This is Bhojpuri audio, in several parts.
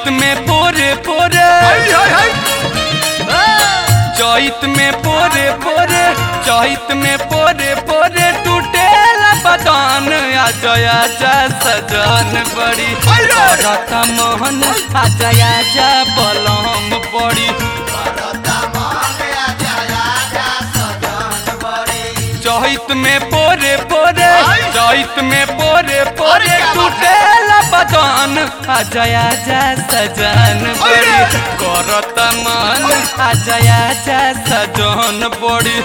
चैत में पोरे पोरे चैत में पोरे पोरे चैत में पोरे पोरे टूटेला बदन आजा आजा सजन बड़ी करता मोहन आजा आजा बलम बड़ी चैत में पोरे पोरे चैत में पोरे पोरे टूटेला बदन आजा आजा सजन बड़ी करता मन आजा आजा सजन बड़ी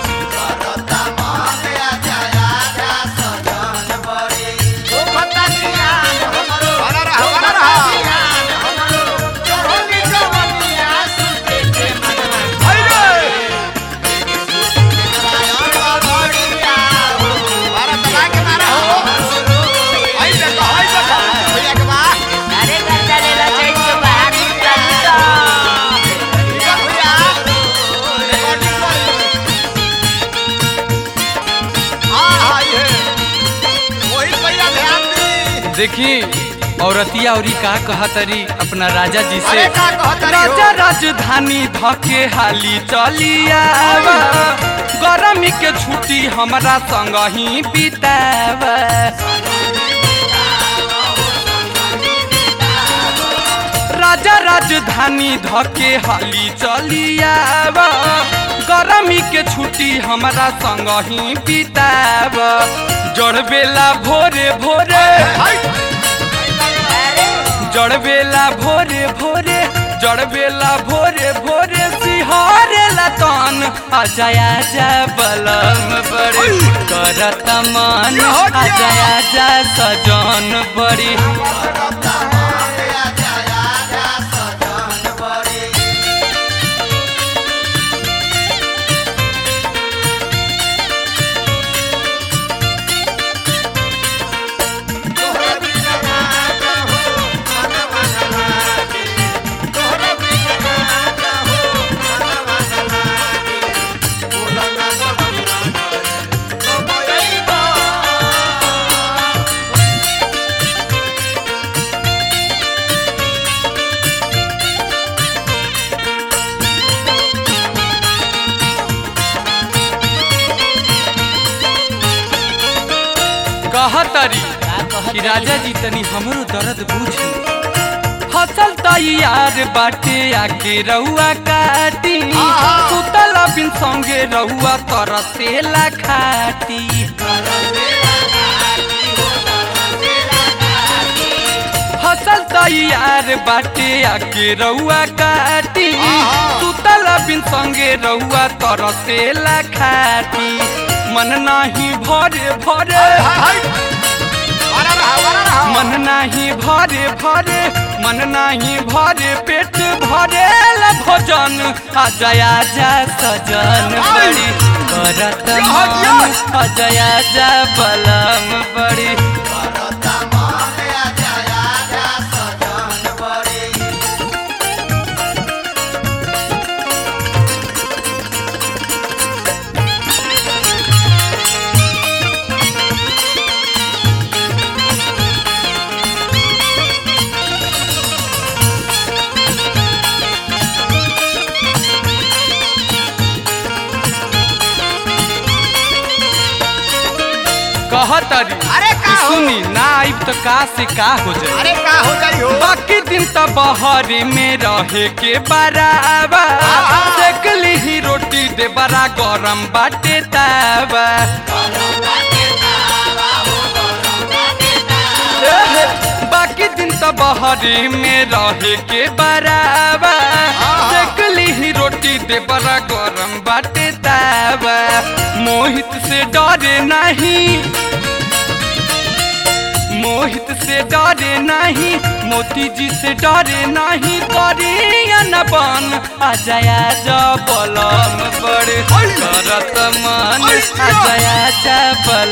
देखी औरतिया औरी का कहतरी अपना राजा जी से राजा राजधानी धके हाली चलिया गरमी के छुट्टी हमरा संग ही बिताव राजा राजधानी धके हाली चलिया गरमी के छुट्टी हमरा संग ही बिताव जड़बेला भोरे भोरे जड़बेला भोरे भोरे जड़बेला भोरे भोरे सिहारेला तन आजा आजा बलम बड़ी करत मन आजा आजा सजन बड़ी कहतरी कि राजा जी तनी हमरो दर्द बुझी फसल तैयार बाटे आके रहुआ काटी सुतल बिन संगे रहुआ तरसेला खाटी फसल तैयार बाटे आके रहुआ काटी सुतल बिन संगे रहुआ तरसेला खाटी मन नाही भरे भरे मन नाही भरे भरे मन नाही भरे पेट भरेल भोजन आजा आजा सजन बड़ी करत मन आजा आजा बलम बड़ी कहतरी सुनी ना आइब तो का से का हो जाए अरे का हो जाई हो बाकी दिन तो बहरे में रहे के बराबर देखली ही रोटी दे बड़ा गरम बाटे तावा बाकी दिन तो बहरे में रहे के बराबर देखली ही रोटी दे बड़ा गरम बाटे तावा मोहित से डरे नहीं मोहित से डरे नहीं मोती जी से डरे नहीं करिया न बन आजा आजा बलम बड़े करत मन आजा आजा बलम